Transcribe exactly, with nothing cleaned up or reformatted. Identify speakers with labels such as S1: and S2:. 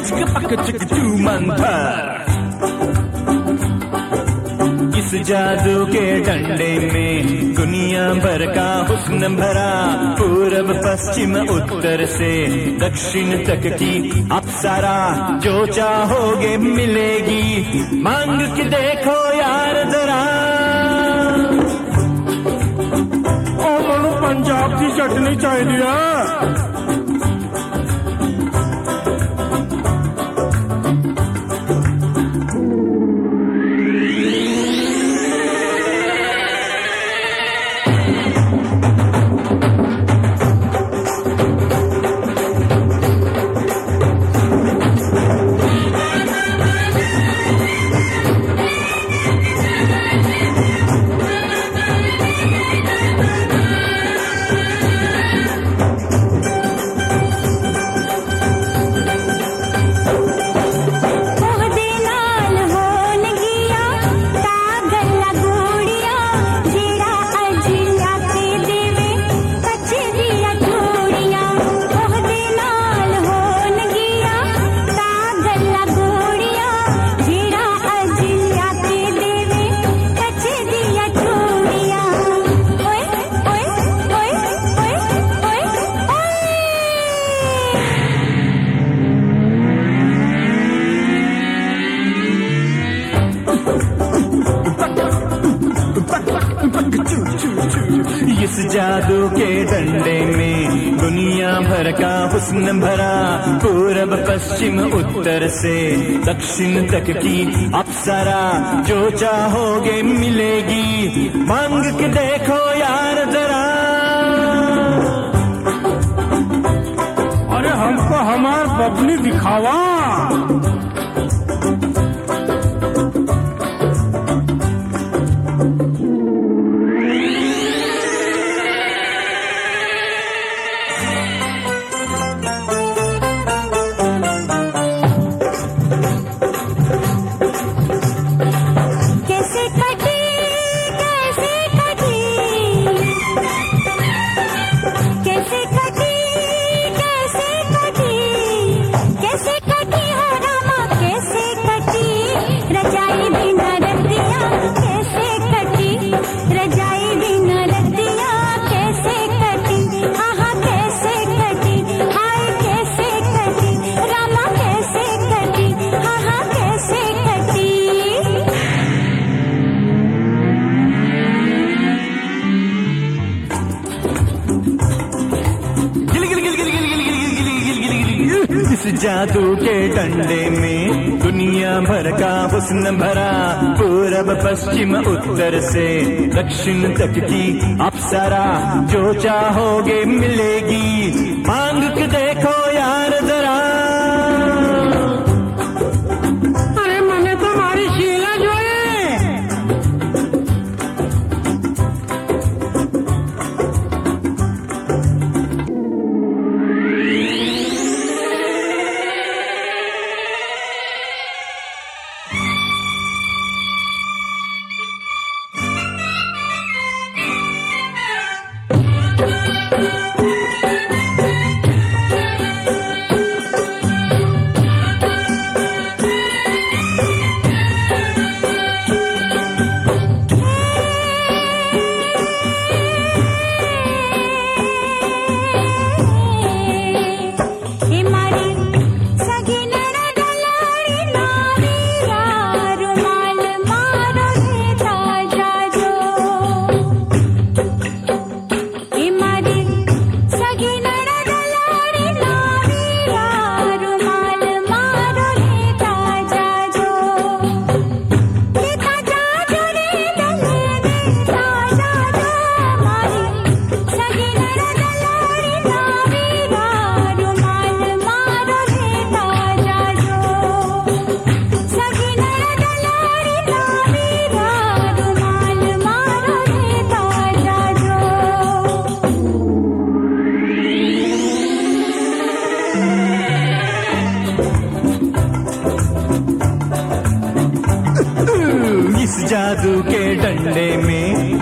S1: मंथर। इस जादू के डंडे में दुनिया भर का हुस्न भरा, पूरब पश्चिम उत्तर से दक्षिण तक की अप्सरा, जो चाहोगे मिलेगी, मांग के देखो यार जरा।
S2: ओ बोलो पंजाब की चटनी चाहिए।
S1: इस जादू के डंडे में दुनिया भर का हुस्न भरा, पूरब पश्चिम उत्तर से दक्षिण तक की अप्सरा, जो चाहोगे मिलेगी, मांग के देखो यार जरा।
S2: अरे हमको हमार बबली दिखावा।
S1: इस जादू के डंडे में दुनिया भर का हुस्न भरा, पूरब पश्चिम उत्तर से दक्षिण तक की अप्सरा, जो चाहोगे मिलेगी, मांग के देखो यार जरा।
S2: अरे मैंने तो हमारी शीला जो है।